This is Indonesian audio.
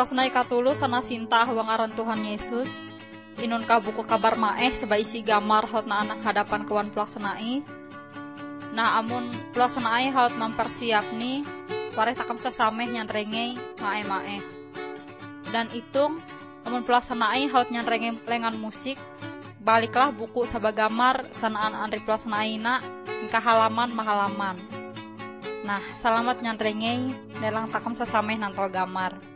Pelaksana katulu sana sinta huang aran Tuhan Yesus. Inun ka buku kabar maeh sebaisi gamar hotna anak hadapan kawan pelaksanai. Nah amun pelaksanai haut mempersiap nih, pare takam sasameh nyantrengei maeh. Dan itung amun pelaksanai haut nyantrengei lengan musik, baliklah buku sabagamar sanaan andri pelaksanaina ke halaman mahalaman. Nah, selamat nyantrengei nelang takam sasameh nanto gamar.